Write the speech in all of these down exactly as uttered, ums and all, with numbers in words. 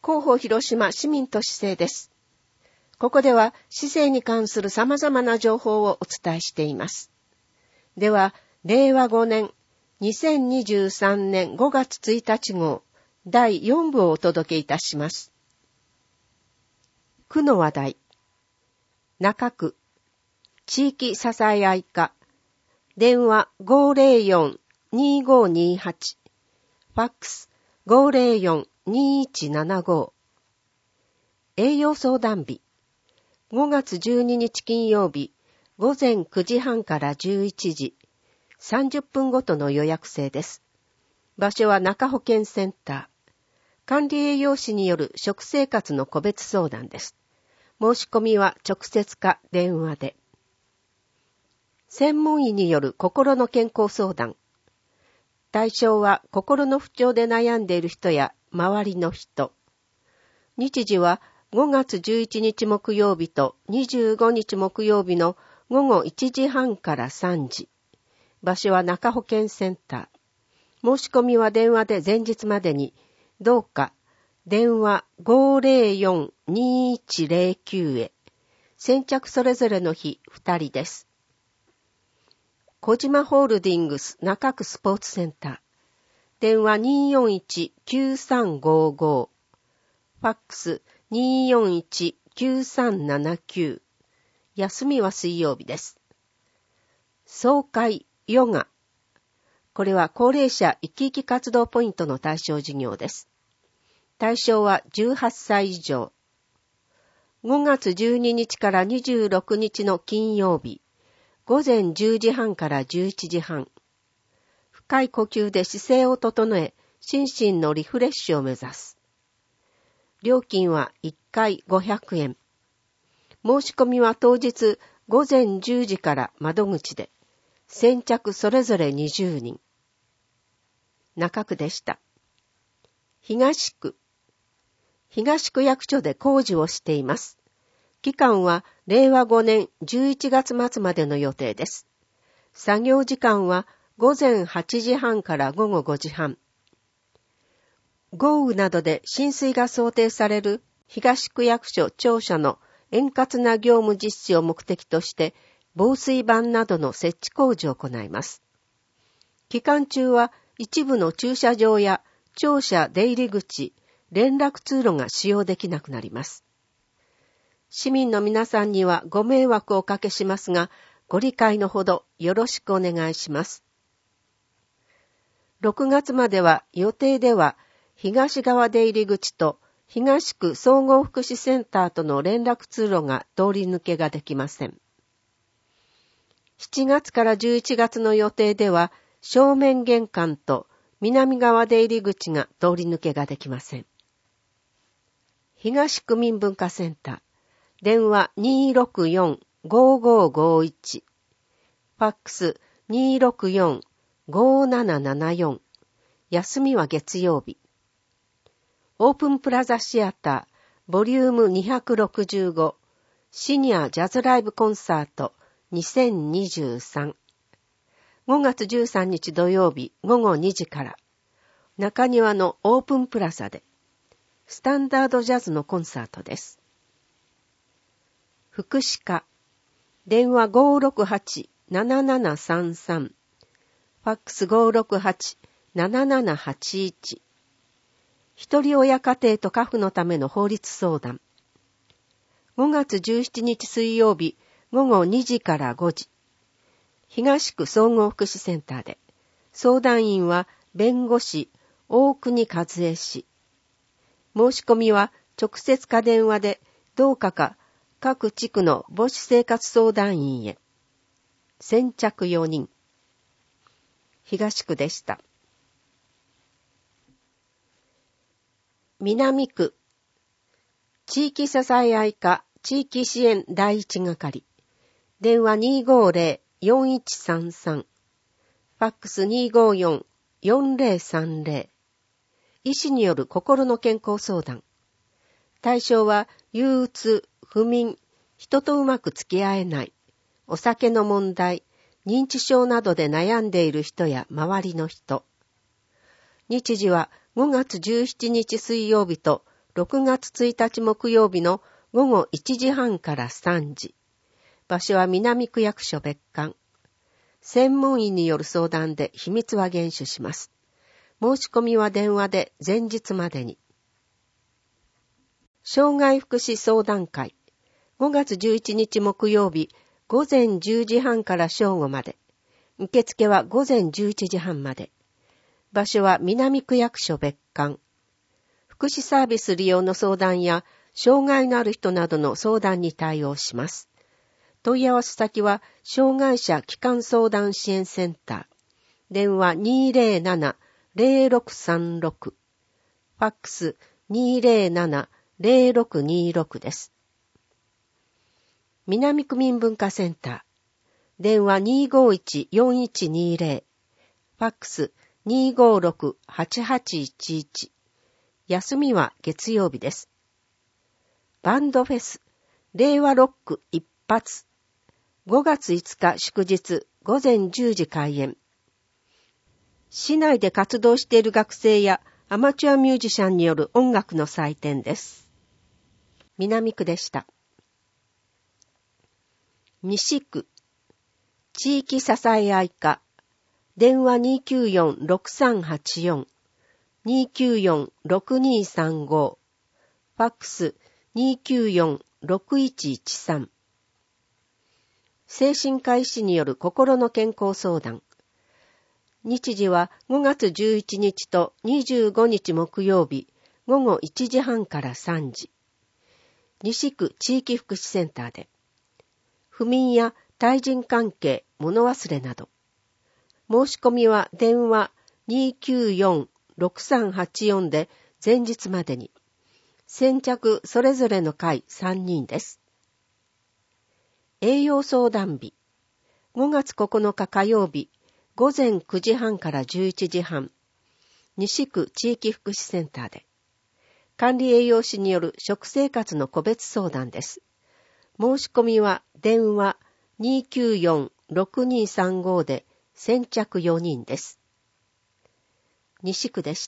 広報広島市民都市政です。ここでは市政に関する様々な情報をお伝えしています。では、れいわごねんにせんにじゅうさんねんごがつついたち号だいよんぶをお届けいたします。区の話題。中区地域支え合い課電話 ごーぜろよん にーごーにーはち ファックス ごーぜろよん にーいちななご 栄養相談日ごがつじゅうににち金曜日ごぜんくじはんからじゅういちじさんじゅっぷんごとの予約制です。場所は中保健センター。管理栄養士による食生活の個別相談です。申し込みは直接か電話で。専門医による心の健康相談。対象は心の不調で悩んでいる人や周りの人。日時はごがつじゅういちにち木曜日とにじゅうごにち木曜日のごごいちじはんからさんじ。場所は中保健センター。申し込みは電話で前日までに、どうか電話 ごーぜろよん にーいちぜろきゅう へ。先着それぞれの日ふたりです。小島ホールディングス中区スポーツセンター。電話 にーよんいち きゅうさんごーごー。ファックス にーよんいち きゅうさんななきゅう。休みは水曜日です。総会ヨガ。これは高齢者生き生き活動ポイントの対象事業です。対象はじゅうはっさい以上。ごがつじゅうににちからにじゅうろくにちの金曜日。ごぜんじゅうじはんからじゅういちじはん。深い呼吸で姿勢を整え、心身のリフレッシュを目指す。料金はいっかいごひゃくえん。申し込みは当日ごぜんじゅうじから窓口で、先着それぞれにじゅうにん。中区でした。東区。東区役所で工事をしています。期間はれいわごねんじゅういちがつまつまでの予定です。作業時間はごぜんはちじはんからごごごじはん。豪雨などで浸水が想定される東区役所庁舎の円滑な業務実施を目的として防水板などの設置工事を行います。期間中は一部の駐車場や庁舎出入り口、連絡通路が使用できなくなります。市民の皆さんにはご迷惑をおかけしますが、ご理解のほどよろしくお願いします。ろくがつまでは予定では東側出入り口と東区総合福祉センターとの連絡通路が通り抜けができません。しちがつからじゅういちがつの予定では正面玄関と南側出入り口が通り抜けができません。東区民文化センター。電話 にーろくよん ごーごーごーいち。ファックス にーろくよん ごーななななよん。休みは月曜日。オープンプラザシアター、ボリュームにひゃくろくじゅうご、シニアジャズライブコンサートにせんにじゅうさん。ごがつじゅうさんにち土曜日ごごにじから、中庭のオープンプラザで、スタンダードジャズのコンサートです。福祉課、電話 ごーろくはち ななななさんさん、ファックス ごーろくはち ななななはちいち。一人親家庭と家父のための法律相談。ごがつじゅうしちにち水曜日ごごにじからごじ。東区総合福祉センターで、相談員は弁護士大国和恵氏。申し込みは直接か電話でどうかか各地区の母子生活相談員へ。先着よにん。東区でした。南区。地域支え合い課地域支援第一係。電話 にーごーぜろ よんいちさんさん。ファックス にーごーよん よんぜろさんぜろ。医師による心の健康相談。対象は憂鬱、不眠、人とうまく付き合えない、お酒の問題、認知症などで悩んでいる人や周りの人。日時はごがつじゅうしちにち水曜日とろくがつついたち木曜日のごごいちじはんからさんじ。場所は南区役所別館。専門医による相談で秘密は厳守します。申し込みは電話で前日までに。障害福祉相談会。ごがつじゅういちにち木曜日、ごぜんじゅうじはんから正午まで。受付はごぜんじゅういちじはんまで。場所は南区役所別館。福祉サービス利用の相談や、障害のある人などの相談に対応します。問い合わせ先は、障害者基幹相談支援センター。電話 にーぜろなな ぜろろくさんろく。ファックス にーぜろなな ぜろろくにろく です。南区民文化センター。電話 にーごいち よんいちにぜろ。ファックス にーごろく はちはちいちいち。休みは月曜日です。バンドフェス、令和ロック一発。ごがついつか祝日、ごぜんじゅうじ開演。市内で活動している学生やアマチュアミュージシャンによる音楽の祭典です。南区でした。西区、地域支え合い課。電話 にーきゅうよん ろくさんはちよん。にーきゅうよん ろくにさんご。ファックス にーきゅうよん ろくいちいちさん。精神科医師による心の健康相談。日時はごがつじゅういちにちとにじゅうごにち木曜日、ごごいちじはんからさんじ。西区地域福祉センターで。不眠や対人関係、物忘れなど。申し込みは電話 にーきゅうよん ろくさんはちよん で前日までに。先着それぞれの会さんにんです。栄養相談日。ごがつここのか火曜日、ごぜんくじはんからじゅういちじはん。西区地域福祉センターで。管理栄養士による食生活の個別相談です。申し込みは電話 にーきゅうよん ろくにさんご で先着よにんです。西区でした。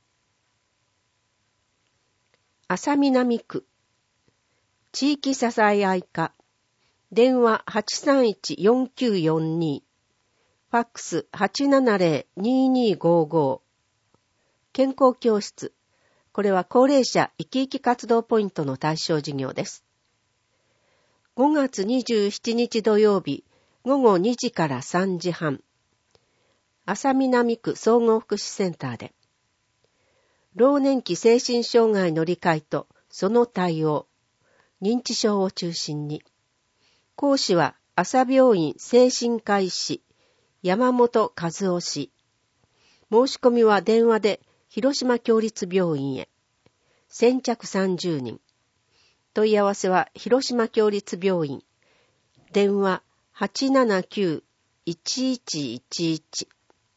安佐南区地域支え合い課。電話 はちさんいち よんきゅうよんに。ファックス はちななぜろ ににごご。健康教室。これは高齢者生き生き活動ポイントの対象事業です。ごがつにじゅうしちにち土曜日、ごごにじからさんじはん。安佐南区総合福祉センターで。老年期精神障害の理解とその対応。認知症を中心に。講師は朝病院精神科医師、山本和夫氏。申し込みは電話で広島協立病院へ。先着さんじゅうにん。問い合わせは広島協立病院。電話 はちななきゅう いちいちいちいち。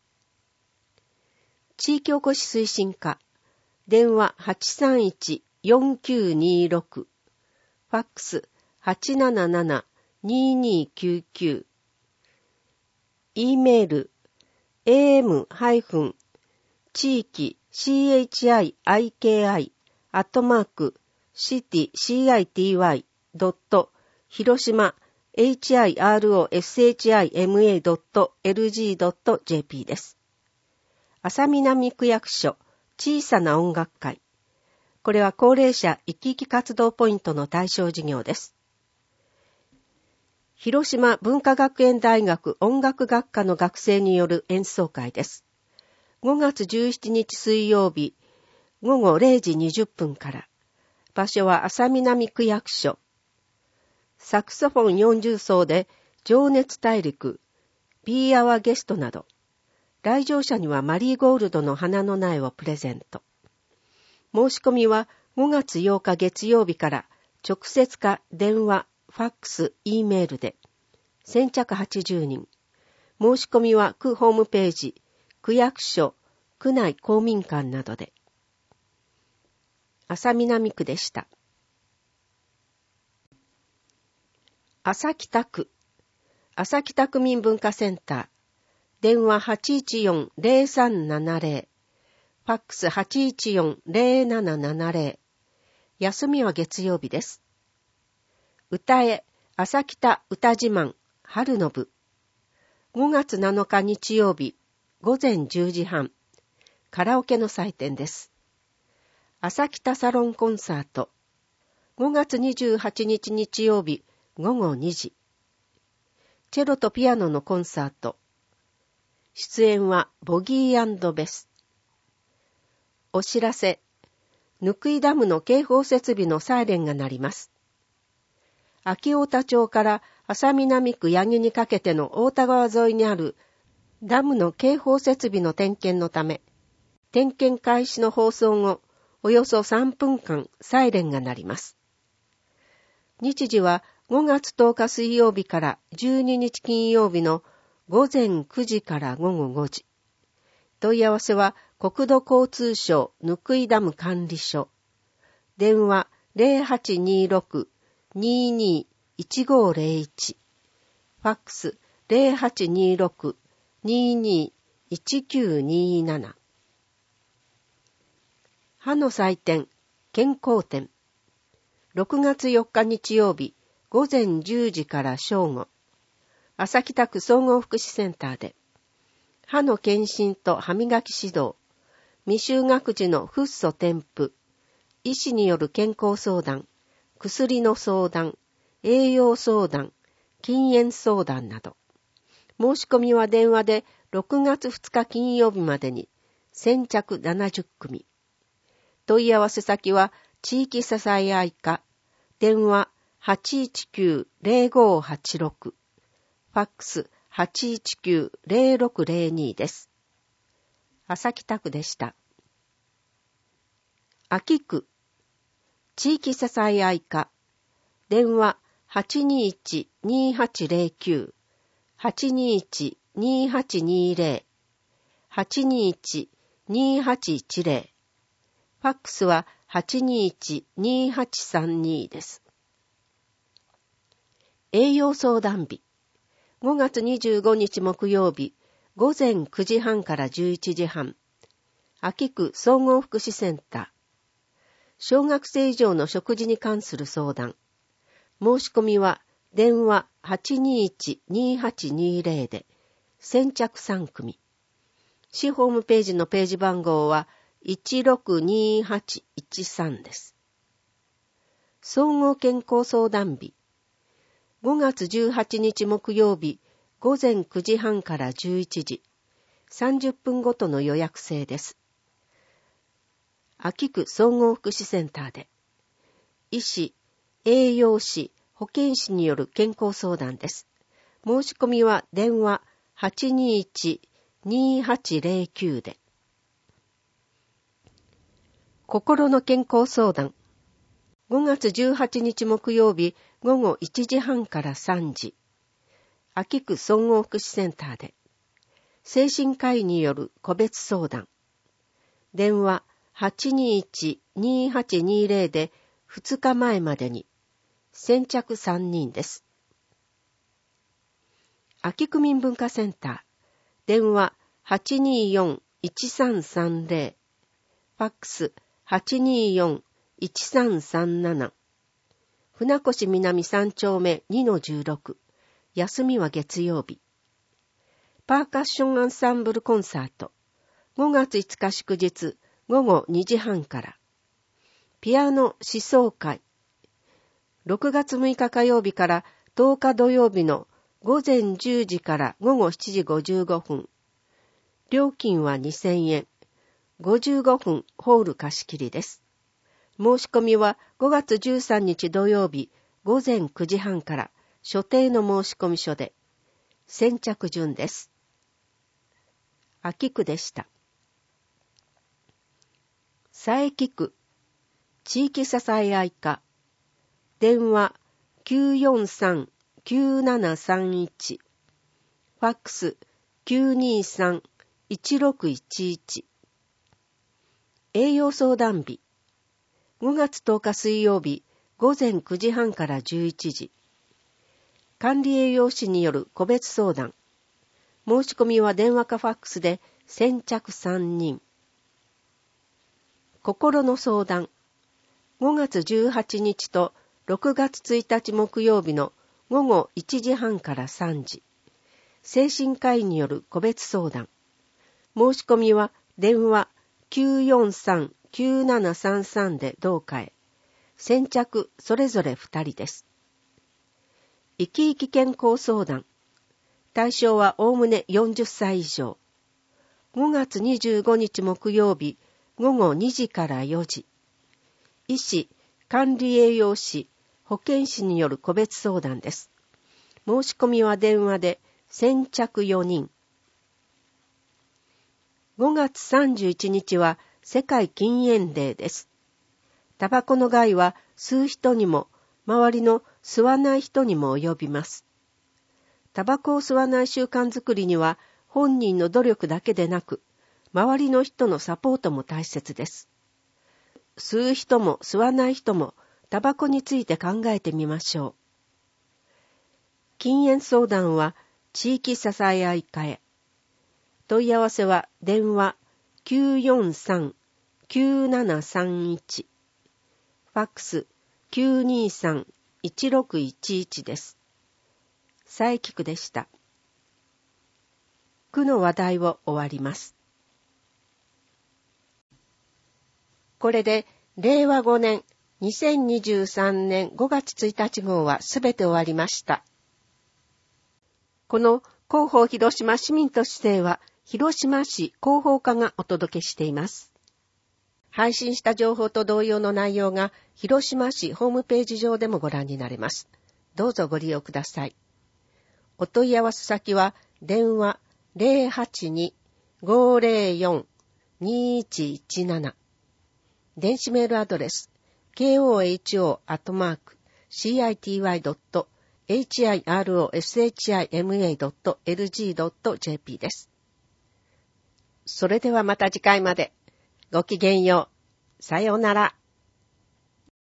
地域おこし推進課。電話 はちさんいち よんきゅうにろく。ファックス はちなななな ににきゅうきゅう。E メール エーエム 地域 チヒキ アットマーク シティ シーアイティーワイ ドット 広島 ヒロシマ ドット エルジー ドット ジェーピー です。安佐南区役所小さな音楽会。これは高齢者生き生き活動ポイントの対象事業です。広島文化学園大学音楽学科の学生による演奏会です。ごがつじゅうしちにち水曜日、ごごれいじにじゅっぷんから。場所は安佐南区役所。サクソフォンよんじゅうそうで、情熱大陸、Be Our Guestなど。来場者にはマリーゴールドの花の苗をプレゼント。申し込みはごがつようか月曜日から直接か電話、ファックス、E メールで。先着はちじゅうにん。申し込みは区ホームページ、区役所、区内公民館などで。安佐南区でした。朝北区、朝北区民文化センター。電話 はちいちよん ぜろさんななぜろ。ファックス はちいちよん ぜろななななぜろ。 休みは月曜日です。歌え、朝北歌自慢、春の部。ごがつなのか日曜日、ごぜんじゅうじはん、カラオケの祭典です。朝北サロンコンサート。ごがつにじゅうはちにち日曜日、ごごにじ。チェロとピアノのコンサート。出演はボギー&ベス。お知らせ。ぬくいダムの警報設備のサイレンが鳴ります。秋太田町から安佐南区八木にかけての太田川沿いにあるダムの警報設備の点検のため、点検開始の放送後、およそさんぷんかんサイレンが鳴ります。日時はごがつとおか水曜日からじゅうににち金曜日のごぜんくじからごごごじ。問い合わせは国土交通省ぬくいダム管理所。電話 ゼロはちにろく にーにー いちごーゼロいち。ファックス ゼロはちにろく にーにー いちきゅうにーなな。歯の祭典、健康展。ろくがつよっか日曜日、ごぜんじゅうじから正午。朝北区総合福祉センターで、歯の検診と歯磨き指導、未就学児のフッ素添付、医師による健康相談、薬の相談、栄養相談、禁煙相談など。申し込みは電話でろくがつふつか金曜日までに先着ななじゅっくみ。問い合わせ先は地域支え合い課、電話 はちいちきゅう ゼロごはちろく、ファックス はちいちきゅう ゼロろくゼロに です。朝北区でした。秋区、地域支え合い課、電話 はちにいち にーはちゼロきゅう、はちにいち にーはちにーゼロ、はちにいち にーはちいちゼロ、ファックスは はちにいち にーはちさんに です。栄養相談日。ごがつにじゅうごにち木曜日、ごぜんくじはんからじゅういちじはん。秋区総合福祉センター。小学生以上の食事に関する相談。申し込みは電話 はちにいち にーはちにーゼロ で先着さんくみ。市ホームページのページ番号はいちろくにーはちいちさんです。総合健康相談日。ごがつじゅうはちにち木曜日、ごぜんくじはんからじゅういちじ。さんじゅっぷんごとの予約制です。秋区総合福祉センターで。医師、栄養士、保健師による健康相談です。申し込みは電話 はちにいち にーはちゼロきゅう で。心の健康相談。ごがつじゅうはちにち木曜日ごごいちじはんからさんじ。秋区総合福祉センターで。精神科医による個別相談。電話 はちにいち にーはちにーゼロ でふつかまえまでに。先着さんにんです。秋区民文化センター。電話 はちにーよん いちさんさんゼロ。ファックス はちにーよん いちさんさんなな。船越南さんちょうめ にのじゅうろく。休みは月曜日。パーカッションアンサンブルコンサート。ごがついつか祝日ごごにじはんから。ピアノ思想会。ろくがつむいか火曜日からとおか土曜日のごぜんじゅうじからごごしちじごじゅうごふん。料金はにせんえん。ごじゅうごふんホール貸し切りです。申し込みはごがつじゅうさんにち土曜日ごぜんくじはんから所定の申込書で。先着順です。秋区でした。佐伯区地域支え合い課。電話 きゅうよんさん きゅうななさんいち。ファックス きゅうにーさん いちろくいちいち。栄養相談日。ごがつとおか水曜日ごぜんくじはんからじゅういちじ。管理栄養士による個別相談。申し込みは電話かファックスで先着さんにん。心の相談。 ごがつじゅうはちにちとろくがつついたち木曜日のごごいちじはんからさんじ、精神科医による個別相談。申し込みは電話 きゅうよんさんきゅうななさんさん でどうかへ。先着それぞれふたりです。生き生き健康相談。対象はおおむねよんじゅっさい以上。ごがつにじゅうごにち木曜日ごごにじからよじ。医師、管理栄養士、保健師による個別相談です。申し込みは電話で先着よにん。ごがつさんじゅういちにちは世界禁煙デーです。タバコの害は吸う人にも周りの吸わない人にも及びます。タバコを吸わない習慣づくりには本人の努力だけでなく、周りの人のサポートも大切です。吸う人も吸わない人もタバコについて考えてみましょう。禁煙相談は地域支え合い課へ。問い合わせは電話 きゅうよんさんきゅうななさんいち、ファックス きゅうにさんいちろくいちいち です。佐伯区でした。区の話題を終わります。これでれいわごねんにせんにじゅうさんねんごがつついたち号はすべて終わりました。この広報広島市民都市制は広島市広報課がお届けしています。配信した情報と同様の内容が広島市ホームページ上でもご覧になれます。どうぞご利用ください。お問い合わせ先は電話 ゼロはちに ごゼロよん にいちいちなな、電子メールアドレス ケーオーエイチオー アットマーク シーアイティーワイ ドット エイチアイアールオーエスエイチアイエムエー ドット エルジー ドット ジェーピー です。それではまた次回まで。ごきげんよう。さようなら。